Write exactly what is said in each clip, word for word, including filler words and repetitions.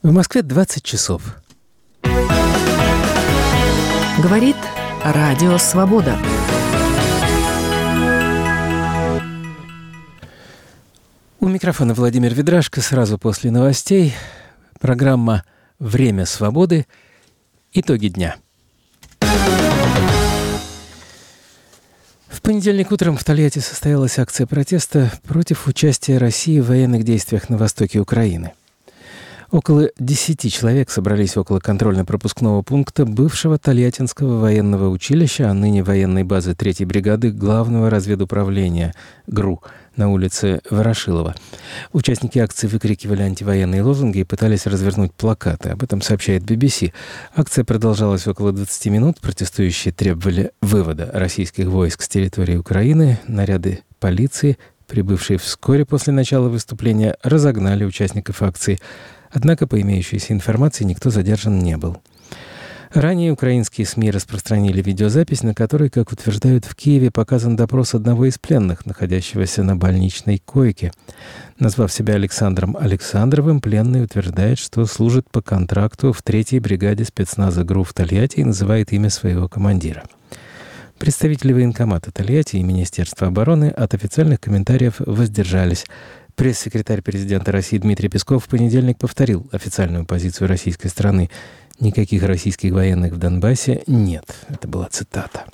В Москве двадцать часов. Говорит Радио Свобода. У микрофона Владимир Ведрашко. Сразу после новостей программа «Время свободы». Итоги дня. В понедельник утром в Тольятти состоялась акция протеста против участия России в военных действиях на востоке Украины. Около десяти человек собрались около контрольно-пропускного пункта бывшего Тольяттинского военного училища, а ныне военной базы третьей бригады Главного разведуправления ГРУ на улице Ворошилова. Участники акции выкрикивали антивоенные лозунги и пытались развернуть плакаты. Об этом сообщает би би си. Акция продолжалась около двадцати минут. Протестующие требовали вывода российских войск с территории Украины. Наряды полиции, прибывшие вскоре после начала выступления, разогнали участников акции. Однако, по имеющейся информации, никто задержан не был. Ранее украинские СМИ распространили видеозапись, на которой, как утверждают в Киеве, показан допрос одного из пленных, находящегося на больничной койке. Назвав себя Александром Александровым, пленный утверждает, что служит по контракту в третьей бригаде спецназа ГРУ в Тольятти и называет имя своего командира. Представители военкомата Тольятти и Министерства обороны от официальных комментариев воздержались. Пресс-секретарь президента России Дмитрий Песков в понедельник повторил официальную позицию российской стороны. Никаких российских военных в Донбассе нет. Это была цитата.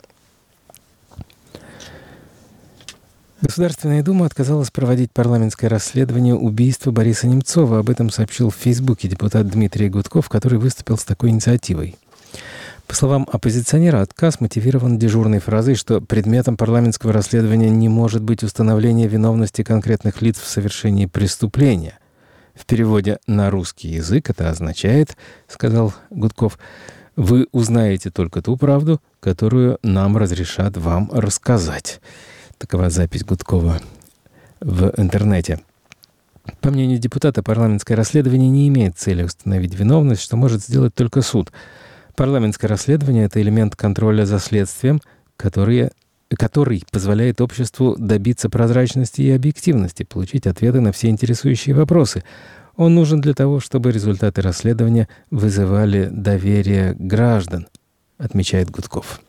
Государственная Дума отказалась проводить парламентское расследование убийства Бориса Немцова. Об этом сообщил в Фейсбуке депутат Дмитрий Гудков, который выступил с такой инициативой. По словам оппозиционера, отказ мотивирован дежурной фразой, что предметом парламентского расследования не может быть установление виновности конкретных лиц в совершении преступления. В переводе на русский язык это означает, сказал Гудков, вы узнаете только ту правду, которую нам разрешат вам рассказать. Такова запись Гудкова в интернете. По мнению депутата, парламентское расследование не имеет цели установить виновность, что может сделать только суд. Парламентское расследование – это элемент контроля за следствием, который, который позволяет обществу добиться прозрачности и объективности, получить ответы на все интересующие вопросы. Он нужен для того, чтобы результаты расследования вызывали доверие граждан, отмечает Гудков.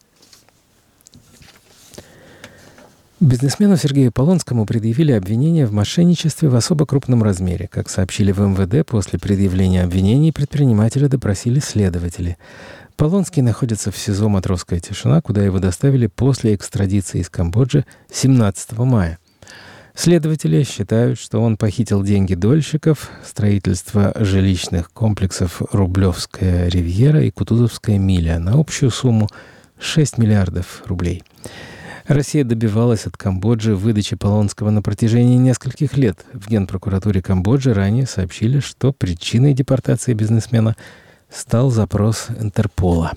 Бизнесмену Сергею Полонскому предъявили обвинение в мошенничестве в особо крупном размере. Как сообщили в эм вэ дэ, после предъявления обвинений предпринимателя допросили следователи. Полонский находится в СИЗО «Матросская тишина», куда его доставили после экстрадиции из Камбоджи семнадцатого мая. Следователи считают, что он похитил деньги дольщиков, строительство жилищных комплексов «Рублевская ривьера» и «Кутузовская миля» на общую сумму шесть миллиардов рублей. Россия добивалась от Камбоджи выдачи Полонского на протяжении нескольких лет. В Генпрокуратуре Камбоджи ранее сообщили, что причиной депортации бизнесмена стал запрос Интерпола.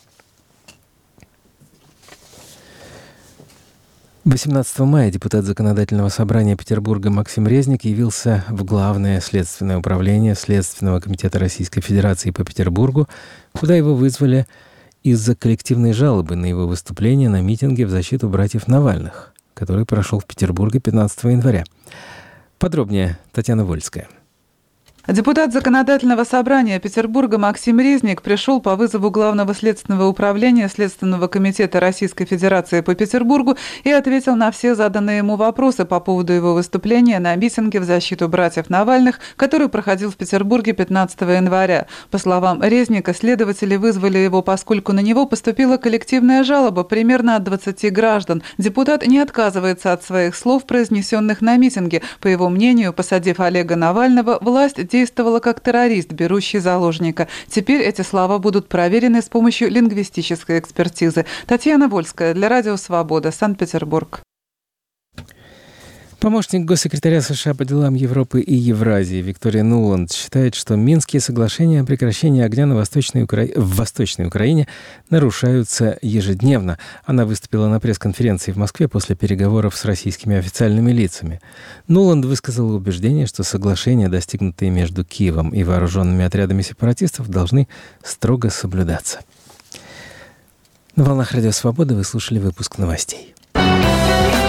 восемнадцатого мая депутат Законодательного собрания Петербурга Максим Резник явился в Главное следственное управление Следственного комитета Российской Федерации по Петербургу, куда его вызвали из-за коллективной жалобы на его выступление на митинге в защиту братьев Навальных, который прошел в Петербурге пятнадцатого января. Подробнее Татьяна Вольская. Депутат Законодательного собрания Петербурга Максим Резник пришел по вызову Главного следственного управления Следственного комитета Российской Федерации по Петербургу и ответил на все заданные ему вопросы по поводу его выступления на митинге в защиту братьев Навальных, который проходил в Петербурге пятнадцатого января. По словам Резника, следователи вызвали его, поскольку на него поступила коллективная жалоба примерно от двадцати граждан. Депутат не отказывается от своих слов, произнесенных на митинге. По его мнению, посадив Олега Навального, власть действовала как террорист, берущий заложника. Теперь эти слова будут проверены с помощью лингвистической экспертизы. Татьяна Вольская для Радио Свобода, Санкт-Петербург. Помощник госсекретаря США по делам Европы и Евразии Виктория Нуланд считает, что Минские соглашения о прекращении огня на Восточной Укра... в Восточной Украине нарушаются ежедневно. Она выступила на пресс-конференции в Москве после переговоров с российскими официальными лицами. Нуланд высказала убеждение, что соглашения, достигнутые между Киевом и вооруженными отрядами сепаратистов, должны строго соблюдаться. На волнах Радио Свобода вы слушали выпуск новостей.